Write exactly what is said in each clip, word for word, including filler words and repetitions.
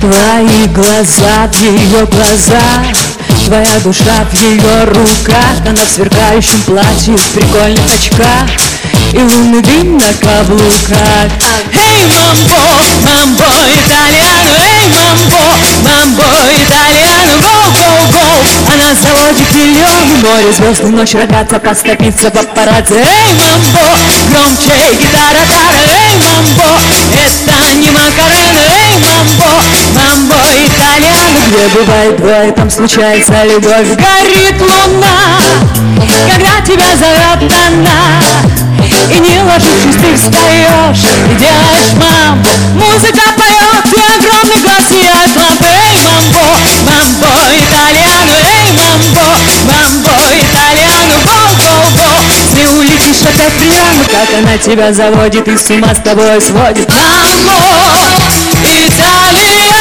Твои глаза в ее глазах, твоя душа в ее руках. Она в сверкающем платье, в прикольных очках и лунный дым на каблуках. Эй, мамбо, мамбо итальяно, эй, мамбо, мамбо итальяно, гоу, гоу, гоу. Она заводит миллионы, море звезд, и ночь рогата, подступиться папарацци. Эй, мамбо, громче гитара, тара, эй, мамбо, это не Макарена, эй, мамбо, мамбо итальяно. Где бывает двое, там случается любовь. Горит луна, когда тебя зовет она, и не ложившись ты встаешь и делаешь мамбо. Музыка поет, и огромный глаз сияет лампы. Эй, мамбо, мамбо итальяно, эй, мамбо, мамбо итальяно, гоу, гоу, гоу. Ты улетишь опять прямо, как она тебя заводит и с ума с тобой сводит. Мамбо итальяно.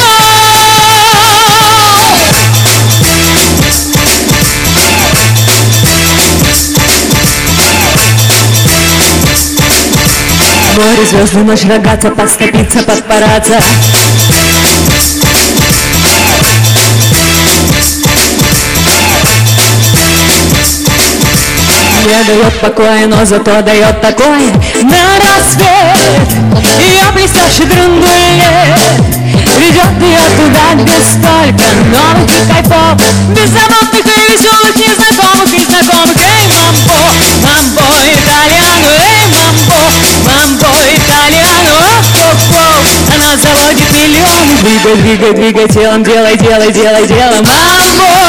Море звезды, ночь рогата, подступиться, папарацци. Не дает покоя, но зато дает такое на рассвет. Ее блестящий драндулет ведет ее туда, где столько новых и кайфов, беззаботных и веселых, незнакомых и знакомых. Эй, мамбо, мамбо итальяно, эй, мамбо, мамбо итальяно, оп-оп-оп. Она заводит миллионы. Двигай, двигай, двигай телом, делай, делай, делай, делай. Мамбо